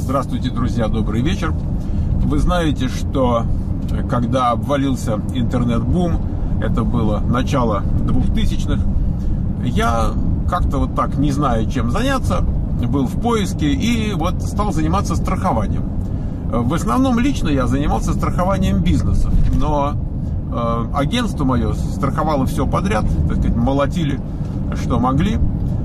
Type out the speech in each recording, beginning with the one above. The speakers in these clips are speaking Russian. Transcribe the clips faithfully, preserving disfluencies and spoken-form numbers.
Здравствуйте, друзья, добрый вечер. Вы знаете, что когда обвалился интернет-бум, это было начало двухтысячных, я как-то вот так, не зная, чем заняться, был в поиске и вот стал заниматься страхованием. В основном лично я занимался страхованием бизнесов, но э, агентство мое страховало все подряд, так сказать, молотили, что могли.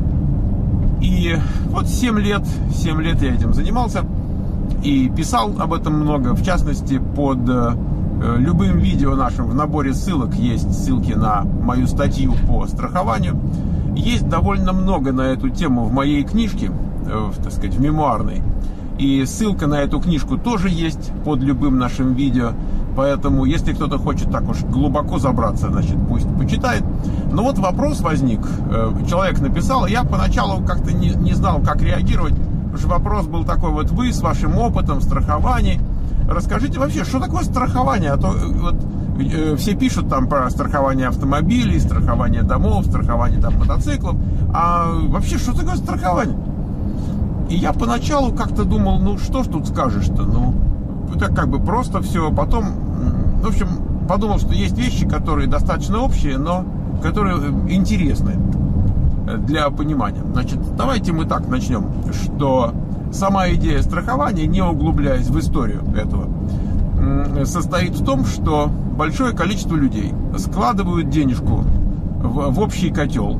И вот семь лет, семь лет я этим занимался и писал об этом много. В частности, под э, любым видео нашим в наборе ссылок есть ссылки на мою статью по страхованию. Есть довольно много на эту тему в моей книжке, э, так сказать, в мемуарной. И ссылка на эту книжку тоже есть под любым нашим видео. Поэтому, если кто-то хочет так уж глубоко забраться, значит, пусть почитает. Но вот вопрос возник. Человек написал, я поначалу как-то не, не знал, как реагировать. Потому что вопрос был такой: вот вы с вашим опытом в страховании, расскажите вообще, что такое страхование? А то вот, э, все пишут там про страхование автомобилей, страхование домов, страхование там мотоциклов. А вообще, что такое страхование? И я поначалу как-то думал, ну что ж тут скажешь-то, ну так как бы просто все. Потом, в общем, подумал, что есть вещи, которые достаточно общие, но которые интересны для понимания. Значит, давайте мы так начнем, что сама идея страхования, не углубляясь в историю этого, состоит в том, что большое количество людей складывают денежку в, в общий котел.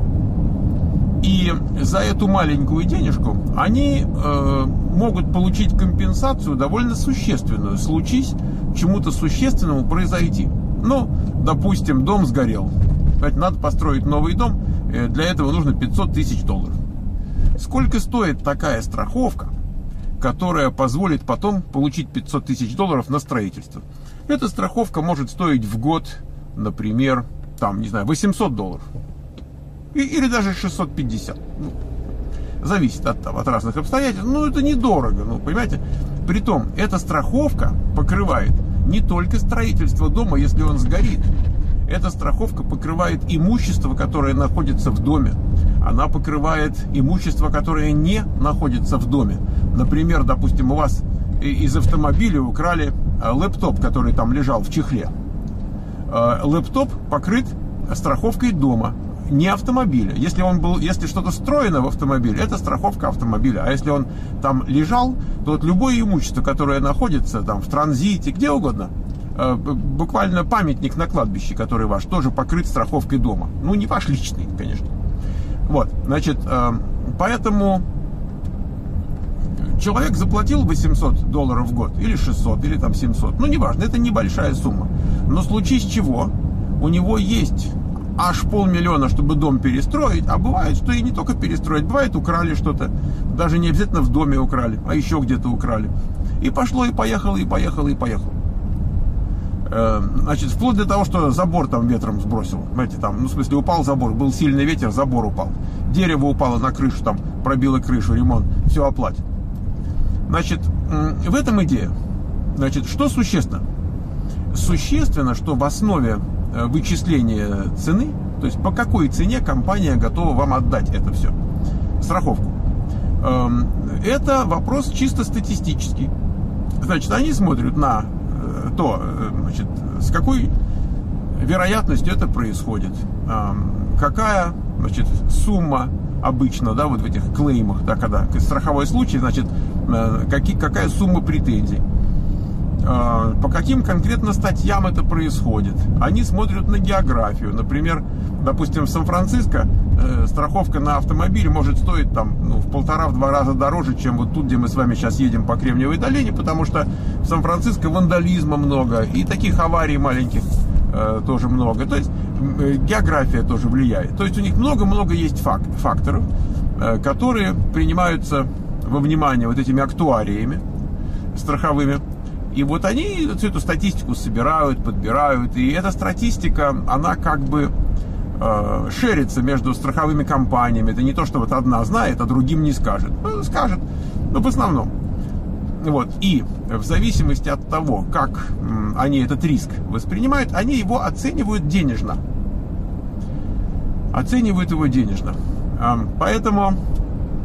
И за эту маленькую денежку они э, могут получить компенсацию довольно существенную, случись чему-то существенному произойти. Ну, допустим, дом сгорел. Надо построить новый дом, для этого нужно пятьсот тысяч долларов. Сколько стоит такая страховка, которая позволит потом получить пятьсот тысяч долларов на строительство? Эта страховка может стоить в год, например, там, не знаю, восемьсот долларов. Или даже шестьсот пятьдесят. Ну, зависит от, от разных обстоятельств. Но это недорого, ну, понимаете. Притом, эта страховка покрывает не только строительство дома, если он сгорит. Эта страховка покрывает имущество, которое находится в доме. Она покрывает имущество, которое не находится в доме. Например, допустим, у вас из автомобиля украли лэптоп, который там лежал в чехле. Лэптоп покрыт страховкой дома, не автомобиля. Если он был, если что-то встроено в автомобиль, это страховка автомобиля. А если он там лежал, то вот любое имущество, которое находится там в транзите, где угодно, э, буквально памятник на кладбище, который ваш, тоже покрыт страховкой дома. Ну, не ваш личный, конечно. Вот, значит, э, поэтому человек заплатил восемьсот долларов в год, или шестьсот, или там семьсот. Ну, неважно, это небольшая сумма. Но случись чего, у него есть аж полмиллиона, чтобы дом перестроить. А бывает, что и не только перестроить. Бывает, украли что-то. Даже не обязательно в доме украли, а еще где-то украли. И пошло, и поехало, и поехало, и поехало. Значит, вплоть до того, что забор там ветром сбросил. Знаете, там, ну, в смысле, упал забор. Был сильный ветер, забор упал. Дерево упало на крышу, там, пробило крышу, ремонт. Все оплатит. Значит, в этом идея. Значит, что существенно? Существенно, что в основе вычисление цены, то есть по какой цене компания готова вам отдать это все, страховку. Это вопрос чисто статистический. Значит, они смотрят на то, значит, с какой вероятностью это происходит, какая, значит, сумма обычно, да, вот в этих клеймах, да, когда страховой случай, значит, какие, какая сумма претензий. По каким конкретно статьям это происходит. Они смотрят на географию. Например, допустим, в Сан-Франциско э, страховка на автомобиль может стоить там, ну, в полтора-два раза дороже, чем вот тут, где мы с вами сейчас едем по Кремниевой долине, потому что в Сан-Франциско вандализма много, и таких аварий маленьких э, тоже много. То есть э, география тоже влияет. То есть у них много-много есть факт, факторов, э, которые принимаются во внимание вот этими актуариями страховыми. И вот они всю эту статистику собирают, подбирают. И эта статистика, она как бы э, шерится между страховыми компаниями. Это не то, что вот одна знает, а другим не скажет. Ну, скажет, но в основном. Вот. И в зависимости от того, как м, они этот риск воспринимают, они его оценивают денежно. Оценивают его денежно. Э, поэтому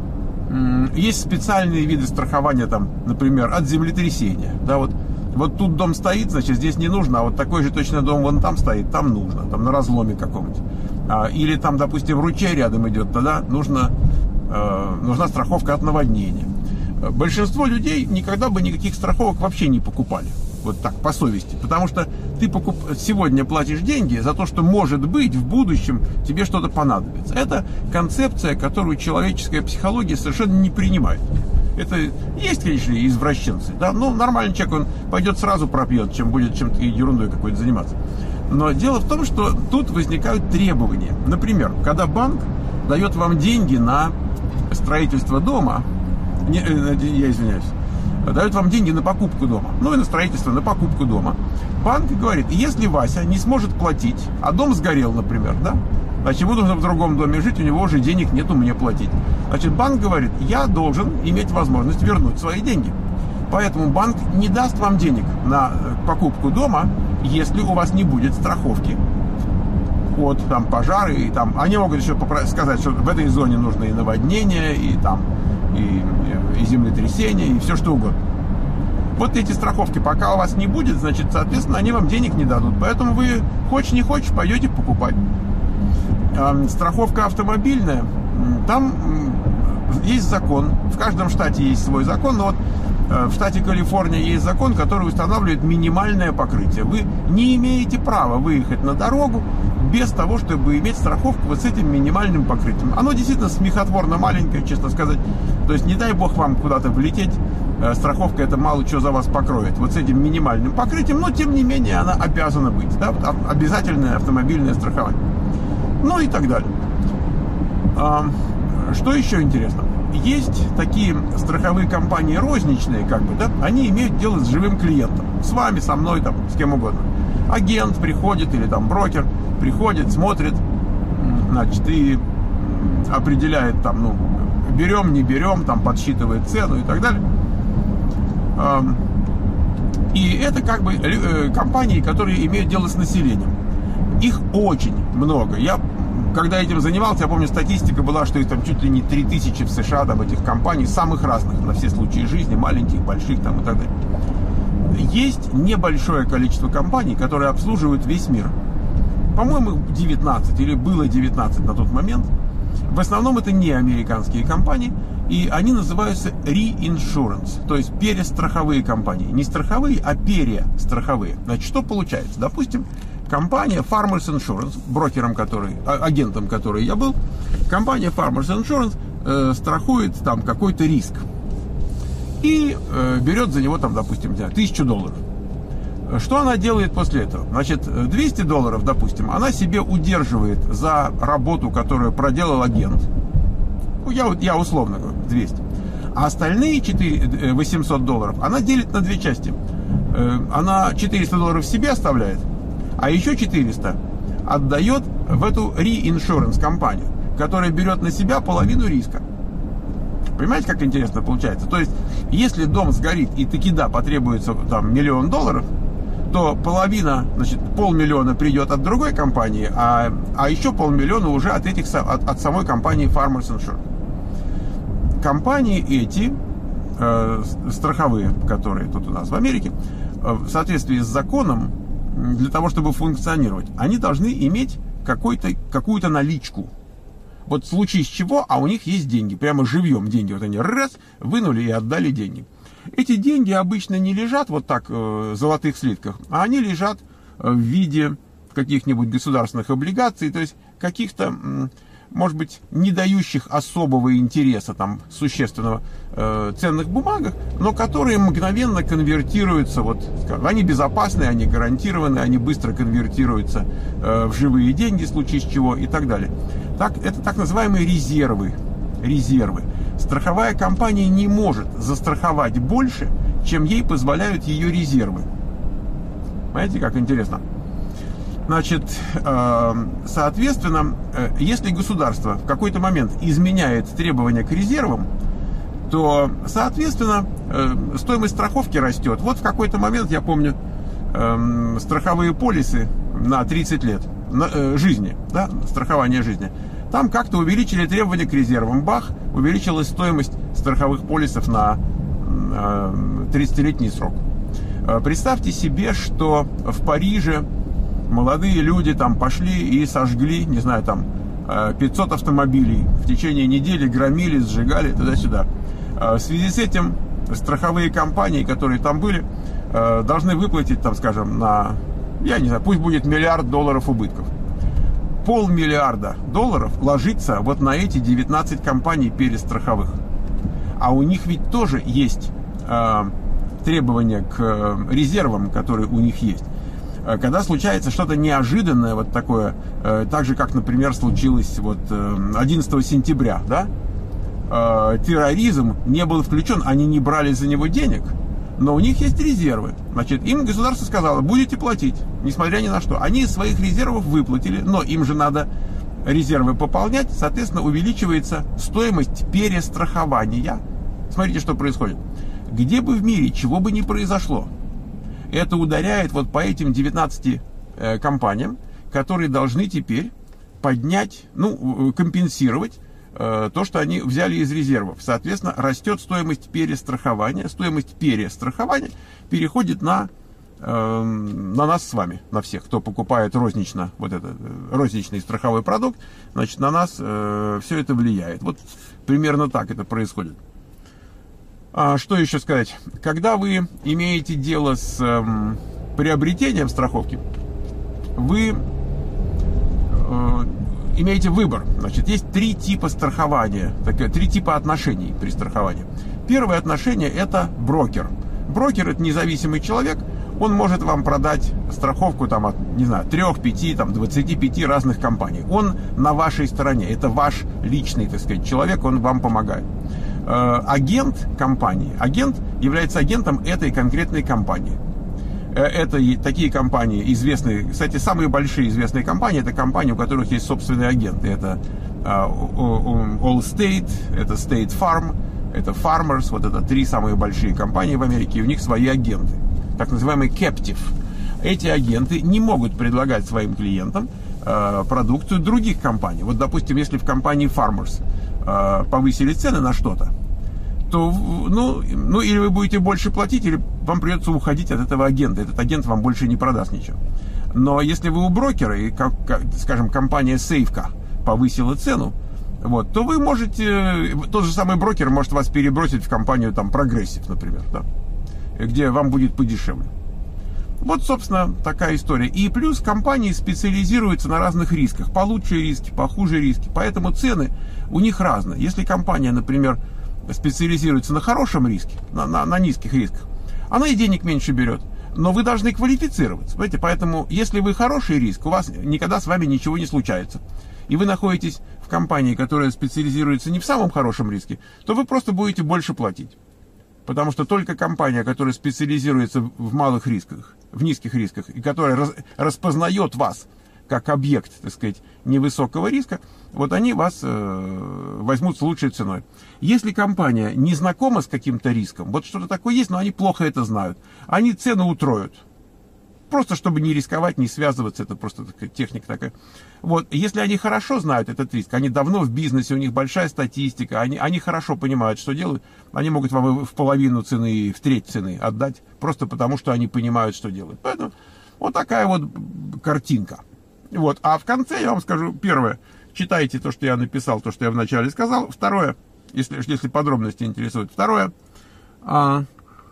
Есть специальные виды страхования, там, например, от землетрясения. Да, вот, вот тут дом стоит, значит, здесь не нужно, а вот такой же точно дом вон там стоит, там нужно, там на разломе каком-нибудь. А, или там, допустим, ручей рядом идет, тогда нужно, э, нужна страховка от наводнения. Большинство людей никогда бы никаких страховок вообще не покупали. Вот так, по совести. Потому что ты покуп... сегодня платишь деньги за то, что, может быть, в будущем тебе что-то понадобится. Это концепция, которую человеческая психология совершенно не принимает. Это есть, конечно, извращенцы, да, но нормальный человек, он пойдет сразу пропьет, чем будет чем-то ерундой какой-то заниматься. Но дело в том, что тут возникают требования. Например, когда банк дает вам деньги на строительство дома, не, я извиняюсь, дает вам деньги на покупку дома, ну и на строительство, на покупку дома. Банк говорит, если Вася не сможет платить, а дом сгорел, например, да, значит, ему нужно в другом доме жить, у него уже денег нету мне платить. Значит, банк говорит, я должен иметь возможность вернуть свои деньги. Поэтому банк не даст вам денег на покупку дома, если у вас не будет страховки от там, пожара. И, там, они могут еще сказать, что в этой зоне нужно и наводнение, и, там, и, и землетрясение, и все что угодно. Вот эти страховки, пока у вас не будет, значит, соответственно, они вам денег не дадут. Поэтому вы, хочешь не хочешь, пойдете покупать. Страховка автомобильная, там есть закон, в каждом штате есть свой закон, но вот в штате Калифорния есть закон, который устанавливает минимальное покрытие. Вы не имеете права выехать на дорогу без того, чтобы иметь страховку вот с этим минимальным покрытием. Оно действительно смехотворно маленькое, честно сказать. То есть не дай бог вам куда-то влететь, страховка это мало что за вас покроет. Вот с этим минимальным покрытием, но тем не менее она обязана быть. Да? Обязательное автомобильное страхование. Ну и так далее. Что еще интересно? Есть такие страховые компании розничные, как бы, да, они имеют дело с живым клиентом. С вами, со мной, там, с кем угодно. Агент приходит или там брокер приходит, смотрит, значит, и определяет там, ну, берем, не берем, там, подсчитывает цену и так далее. И это как бы компании, которые имеют дело с населением. Их очень много. Я Когда этим занимался, я помню, статистика была, что их там чуть ли не три тысячи в США, там, этих компаний, самых разных, на все случаи жизни, маленьких, больших, там, и так далее. Есть небольшое количество компаний, которые обслуживают весь мир. По-моему, девятнадцать, или было девятнадцать на тот момент. В основном это не американские компании, и они называются reinsurance, то есть перестраховые компании. Не страховые, а перестраховые. Значит, что получается? Допустим, компания Farmers Insurance, брокером который, агентом который я был, компания Farmers Insurance э, страхует там какой-то риск и э, берет за него там, допустим, тысячу долларов. Что она делает после этого? Значит, двести долларов, допустим, она себе удерживает за работу, которую проделал агент. Я, я условно говорю, двести. А остальные четыре, восемьсот долларов она делит на две части. Э, она четыреста долларов себе оставляет, а еще четыреста отдает в эту reinsurance компанию, которая берет на себя половину риска. Понимаете, как интересно получается? То есть, если дом сгорит и таки да, потребуется там миллион долларов, то половина, значит, полмиллиона придет от другой компании, а, а еще полмиллиона уже от, этих, от, от самой компании Farmers Insurance. Компании эти, э, страховые, которые тут у нас в Америке, э, в соответствии с законом, для того, чтобы функционировать, они должны иметь какой-то, какую-то наличку. Вот в случае с чего, а у них есть деньги, прямо живьем деньги. Вот они раз, вынули и отдали деньги. Эти деньги обычно не лежат вот так э, в золотых слитках, а они лежат в виде каких-нибудь государственных облигаций, то есть каких-то, может быть, не дающих особого интереса, там, существенного, э, ценных бумагах, но которые мгновенно конвертируются, вот, скажем, они безопасные, они гарантированы, они быстро конвертируются э, в живые деньги, в случае с чего, и так далее. Так, это так называемые резервы. Резервы. Страховая компания не может застраховать больше, чем ей позволяют ее резервы. Понимаете, как интересно? Значит, соответственно, если государство в какой-то момент изменяет требования к резервам, то, соответственно, стоимость страховки растет. Вот в какой-то момент, я помню, страховые полисы на тридцать лет жизни, да, страхование жизни, Там как-то увеличили требования к резервам. Бах, увеличилась стоимость страховых полисов на тридцатилетний срок. Представьте себе, что в Париже молодые люди там пошли и сожгли, не знаю, там пятьсот автомобилей. В течение недели громили, сжигали туда-сюда. В связи с этим страховые компании, которые там были, должны выплатить, там, скажем, на, я не знаю, пусть будет миллиард долларов убытков. Полмиллиарда долларов ложится вот на эти девятнадцать компаний перестраховых. А у них ведь тоже есть э, требования к э, резервам, которые у них есть. Э, когда случается что-то неожиданное, вот такое, э, так же, как, например, случилось вот, э, одиннадцатого сентября, да? Э, терроризм не был включен, они не брали за него денег, но у них есть резервы. Значит, им государство сказало, будете платить, несмотря ни на что. Они из своих резервов выплатили, но им же надо резервы пополнять, соответственно, увеличивается стоимость перестрахования. Смотрите, что происходит. Где бы в мире, чего бы ни произошло, это ударяет вот по этим девятнадцати э, компаниям, которые должны теперь поднять, ну, компенсировать э, то, что они взяли из резервов. Соответственно, растет стоимость перестрахования. Стоимость перестрахования переходит на на нас с вами, на всех, кто покупает рознично, вот это, розничный страховой продукт, значит, на нас э, все это влияет. Вот примерно так это происходит. А, что еще сказать? Когда вы имеете дело с э, приобретением страховки, вы э, имеете выбор. Значит, есть три типа страхования, так, три типа отношений при страховании. Первое отношение – это брокер. Брокер – это независимый человек. Он может вам продать страховку там, от, не знаю, трех, пяти, там, двадцати пяти разных компаний. Он на вашей стороне. Это ваш личный, так сказать, человек, он вам помогает. Э, агент компании. Агент является агентом этой конкретной компании. Э, это и такие компании известные. Кстати, самые большие известные компании, это компании, у которых есть собственные агенты. Это э, Allstate, это State Farm, это Farmers. Вот это три самые большие компании в Америке. И у них свои агенты. Так называемый captive. Эти агенты не могут предлагать своим клиентам э, продукцию других компаний. Вот, допустим, если в компании Farmers э, повысили цены на что-то, то, ну, ну, или вы будете больше платить, или вам придется уходить от этого агента. Этот агент вам больше не продаст ничего. Но если вы у брокера, и, как, как, скажем, компания Safeco повысила цену, вот, то вы можете, тот же самый брокер может вас перебросить в компанию там Progressive, например, да, где вам будет подешевле. Вот, собственно, такая история. И плюс компании специализируются на разных рисках. Получше риски, похуже риски. Поэтому цены у них разные. Если компания, например, специализируется на хорошем риске, на, на, на низких рисках, она и денег меньше берет. Но вы должны квалифицироваться. Понимаете? Поэтому, если вы хороший риск, у вас никогда с вами ничего не случается. И вы находитесь в компании, которая специализируется не в самом хорошем риске, то вы просто будете больше платить. Потому что только компания, которая специализируется в малых рисках, в низких рисках, и которая раз, распознает вас как объект, так сказать, невысокого риска, вот они вас э, возьмут с лучшей ценой. Если компания не знакома с каким-то риском, вот что-то такое есть, но они плохо это знают, они цену утроят. Просто чтобы не рисковать, не связываться, это просто такая техника такая. Вот, если они хорошо знают этот риск, они давно в бизнесе, у них большая статистика, они, они хорошо понимают, что делают, они могут вам в половину цены, в треть цены отдать, просто потому что они понимают, что делают. Поэтому вот такая вот картинка. Вот, а в конце я вам скажу, первое, читайте то, что я написал, то, что я вначале сказал. Второе, если, если подробности интересуют. Второе, а,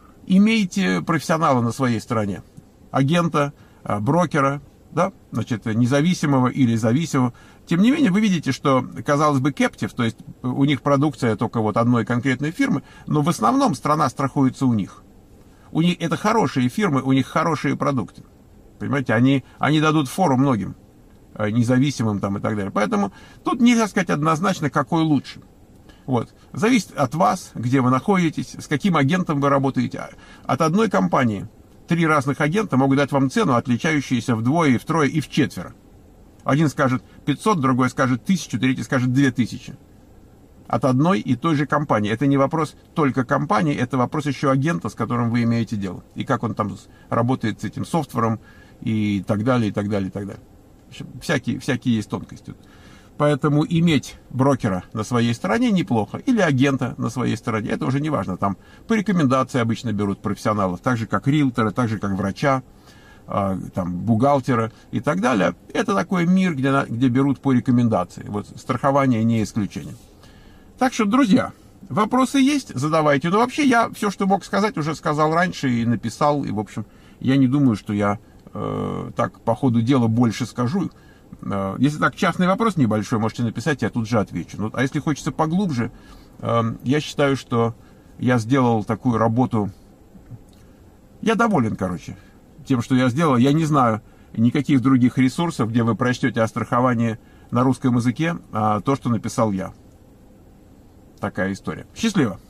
имейте профессионала на своей стороне. Агента, брокера, да, значит, независимого или зависимого. Тем не менее, вы видите, что, казалось бы, captive, то есть у них продукция только вот одной конкретной фирмы, но в основном страна страхуется у них. У них это хорошие фирмы, у них хорошие продукты. Понимаете, они, они дадут фору многим независимым там и так далее. Поэтому тут нельзя сказать однозначно, какой лучше. Вот. Зависит от вас, где вы находитесь, с каким агентом вы работаете. От одной компании три разных агента могут дать вам цену, отличающуюся вдвое, и втрое, и вчетверо. Один скажет пятьсот, другой скажет тысячу, третий скажет две тысячи. От одной и той же компании. Это не вопрос только компании, это вопрос еще агента, с которым вы имеете дело. И как он там работает с этим софтвером, и так далее, и так далее, и так далее. Всякие, всякие есть тонкости. Поэтому иметь брокера на своей стороне неплохо. Или агента на своей стороне. Это уже не важно. Там по рекомендации обычно берут профессионалов. Так же, как риэлтора, так же, как врача, там, бухгалтера и так далее. Это такой мир, где, где берут по рекомендации. Вот страхование не исключение. Так что, друзья, вопросы есть? Задавайте. Но вообще я все, что мог сказать, уже сказал раньше и написал. И, в общем, я не думаю, что я э, так по ходу дела больше скажу. Если так, частный вопрос небольшой, можете написать, я тут же отвечу. Ну, а если хочется поглубже, я считаю, что я сделал такую работу. Я доволен, короче, тем, что я сделал. Я не знаю никаких других ресурсов, где вы прочтете о страховании на русском языке, а то, что написал я. Такая история. Счастливо!